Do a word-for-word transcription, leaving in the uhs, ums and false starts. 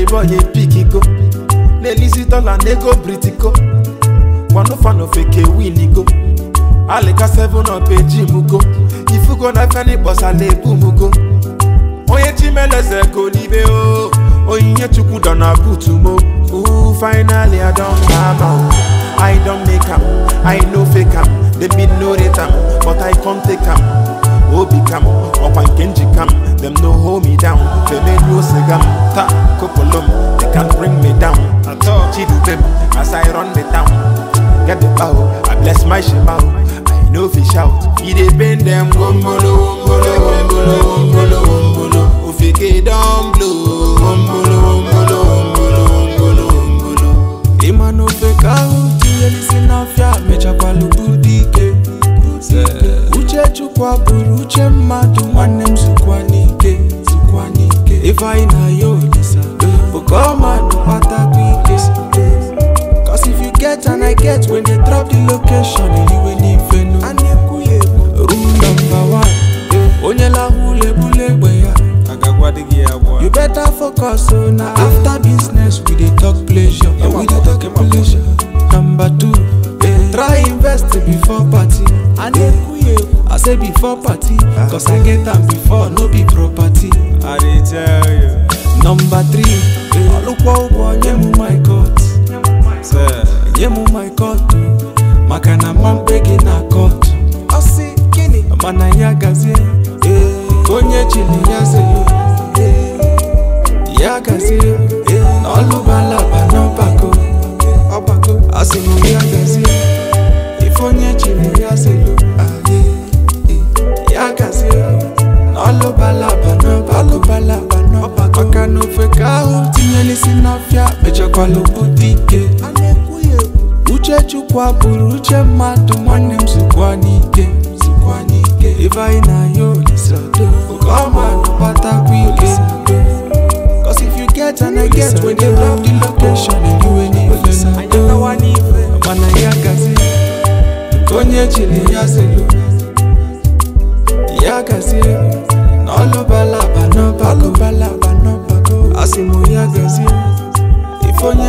boy a pick go. Nelisi dollar nego britico. One fan of a K Winnie go. Aleka seven up a Jimugo. If you go na fani boss a lebumugo. Oye chimele se go libe o. Oye chuku dona butumo. Ooh, finally I don't have am. I don't make am. I no fake am. They be no rate am, but I can't take am. Obi cam, up and Kenji cam. Them no hold me down. They made no segam. Ta, kopolom. They can't bring me down. Chidu them as I run the town. Get the bow, I bless my shemao. I know fish out. He dey bend them wombolo, wombolo, wombolo, wombolo, wombolo. Ufike down blue, wombolo, wombolo, wombolo, wombolo, wombolo. Imano fake out, yelisi na fya mecha kwa lubudike. Uche chukwa buru, uche madu mwane mzukwanike, zukwanike. Ifa ina yolisa, ukoma nupata kwike. Cause if you get and I get when they drop the location, you will even know. Rule number one, onyela hule bule weya. You better focus on now. After business we dey talk pleasure. Yeah, we dey talk pleasure. Number two, eh, try invest before party. I say before party, cause I get them before no be property. I dey tell you. Number three, eh, look what nyemu my court. Nyemu my court, makana mambegi na court. Osi kini, mana ya gazi, konye chili ya se. Yagazi, n'olu balaba n'obako, obako, asimu yagazi, ifonye chile yazelu, yagazi, n'olu balaba n'obako, balaba n'obako, makano feka u tinyelisi nafya, mecha kwa lubudike, uche chukwa buru, uche madu mwane mzukwanike, mzukwanike, ifa ina yolisa, ukoma nupata kwike. Cause if you get and I get when they drop the location and you ain't even I know one even Mana yagazi Konye chile yazelu Yagazi N'olo balaba no bako Balaba no bako Asimu yagazi Ifonye